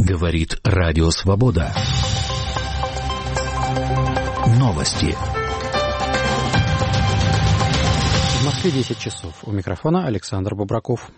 Говорит Радио Свобода. Новости. В Москве 10 часов. У микрофона Александр Бобраков.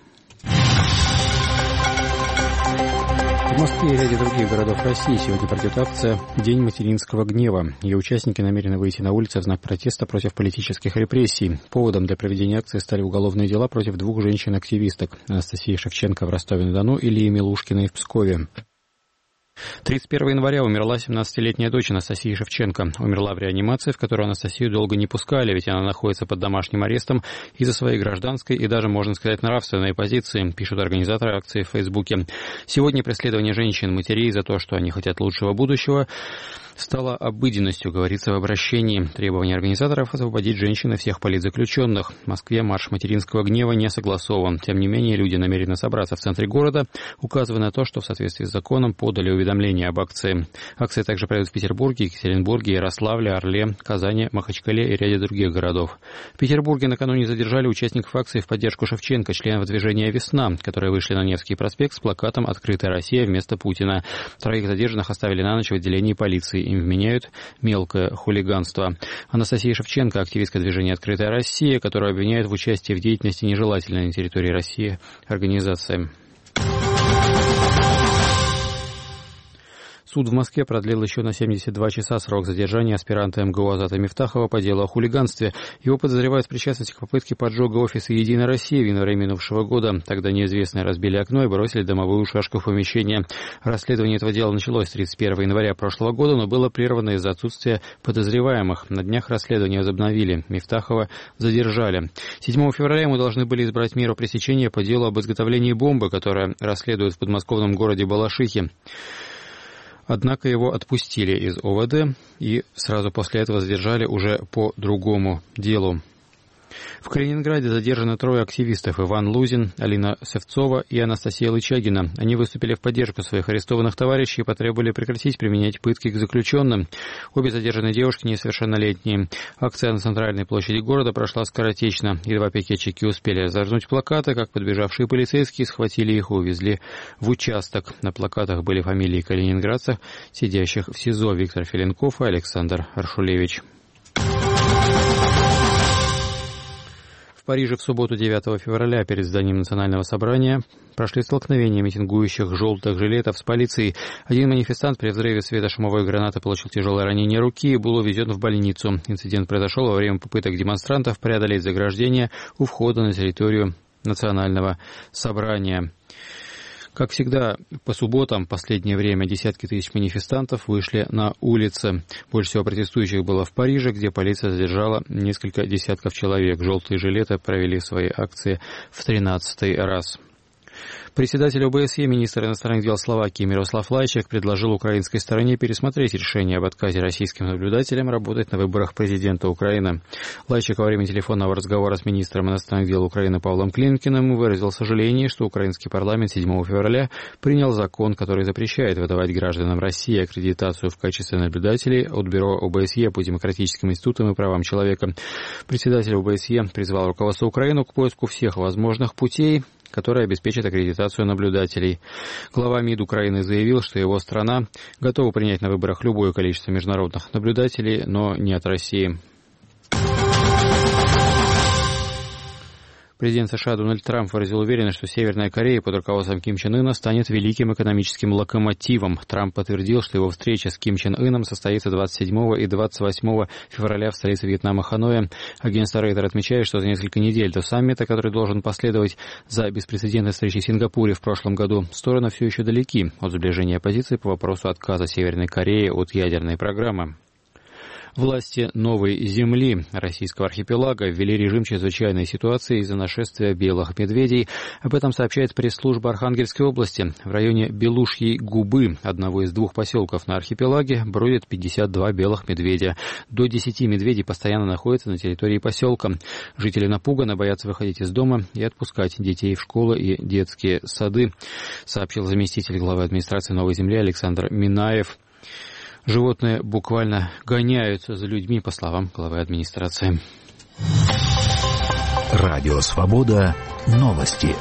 В Москве и ряде других городов России сегодня пройдет акция «День материнского гнева». Ее участники намерены выйти на улицы в знак протеста против политических репрессий. Поводом для проведения акции стали уголовные дела против двух женщин-активисток – Анастасии Шевченко в Ростове-на-Дону и Лии Милушкиной в Пскове. 31 января умерла 17-летняя дочь Анастасии Шевченко. Умерла в реанимации, в которую Анастасию долго не пускали, ведь она находится под домашним арестом из-за своей гражданской и даже, можно сказать, нравственной позиции, пишут организаторы акции в Фейсбуке. Сегодня преследование женщин-матерей за то, что они хотят лучшего будущего, стало обыденностью, говорится в обращении. Требование организаторов — освободить женщин и всех политзаключенных. В Москве марш материнского гнева не согласован. Тем не менее, люди намерены собраться в центре города, указывая на то, что в соответствии с законом подали уведомление об акции. Акции также пройдут в Петербурге, Екатеринбурге, Ярославле, Орле, Казани, Махачкале и ряде других городов. В Петербурге накануне задержали участников акции в поддержку Шевченко, членов движения «Весна», которые вышли на Невский проспект с плакатом «Открытая Россия вместо Путина». Троих задержанных оставили на ночь в отделении полиции. Им вменяют мелкое хулиганство. Анастасия Шевченко, активистка движения «Открытая Россия», которую обвиняют в участии в деятельности нежелательной на территории России организации. Суд в Москве продлил еще на 72 часа срок задержания аспиранта МГУ Азата Мифтахова по делу о хулиганстве. Его подозревают в причастности к попытке поджога офиса «Единой России» в январе минувшего года. Тогда неизвестные разбили окно и бросили дымовую шашку в помещение. Расследование этого дела началось 31 января прошлого года, но было прервано из-за отсутствия подозреваемых. На днях расследование возобновили. Мифтахова задержали. 7 февраля ему должны были избрать меру пресечения по делу об изготовлении бомбы, которая расследует в подмосковном городе Балашихе. Однако его отпустили из ОВД и сразу после этого задержали уже по другому делу. В Калининграде задержаны трое активистов: Иван Лузин, Алина Севцова и Анастасия Лычагина. Они выступили в поддержку своих арестованных товарищей и потребовали прекратить применять пытки к заключенным. Обе задержанные девушки несовершеннолетние. Акция на центральной площади города прошла скоротечно. Едва пикетчики успели развернуть плакаты, как подбежавшие полицейские схватили их и увезли в участок. На плакатах были фамилии калининградцев, сидящих в СИЗО: Виктор Филенков и Александр Аршулевич. В Париже в субботу 9 февраля перед зданием Национального собрания прошли столкновения митингующих желтых жилетов с полицией. Один манифестант при взрыве светошумовой гранаты получил тяжелое ранение руки и был увезен в больницу. Инцидент произошел во время попыток демонстрантов преодолеть заграждение у входа на территорию Национального собрания. Как всегда, по субботам в последнее время десятки тысяч манифестантов вышли на улицы. Больше всего протестующих было в Париже, где полиция задержала несколько десятков человек. Желтые жилеты провели свои акции в 13-й раз. Председатель ОБСЕ, министр иностранных дел Словакии Мирослав Лайчак предложил украинской стороне пересмотреть решение об отказе российским наблюдателям работать на выборах президента Украины. Лайчак во время телефонного разговора с министром иностранных дел Украины Павлом Климкиным выразил сожаление, что украинский парламент 7 февраля принял закон, который запрещает выдавать гражданам России аккредитацию в качестве наблюдателей от Бюро ОБСЕ по демократическим институтам и правам человека. Председатель ОБСЕ призвал руководство Украины к поиску всех возможных путей, которые обеспечат аккредитацию наблюдателей. Глава МИД Украины заявил, что его страна готова принять на выборах любое количество международных наблюдателей, но не от России. Президент США Дональд Трамп выразил уверенность, что Северная Корея под руководством Ким Чен Ына станет великим экономическим локомотивом. Трамп подтвердил, что его встреча с Ким Чен Ыном состоится 27 и 28 февраля в столице Вьетнама Ханое. Агентство Рейтер отмечает, что за несколько недель до саммита, который должен последовать за беспрецедентной встречей в Сингапуре в прошлом году, стороны все еще далеки от сближения позиций по вопросу отказа Северной Кореи от ядерной программы. Власти Новой Земли, российского архипелага, ввели режим чрезвычайной ситуации из-за нашествия белых медведей. Об этом сообщает пресс-служба Архангельской области. В районе Белушьей Губы, одного из двух поселков на архипелаге, бродят 52 белых медведя. До 10 медведей постоянно находятся на территории поселка. Жители напуганы, боятся выходить из дома и отпускать детей в школы и детские сады, сообщил заместитель главы администрации Новой Земли Александр Минаев. Животные буквально гоняются за людьми, по словам главы администрации. Радио Свобода. Новости.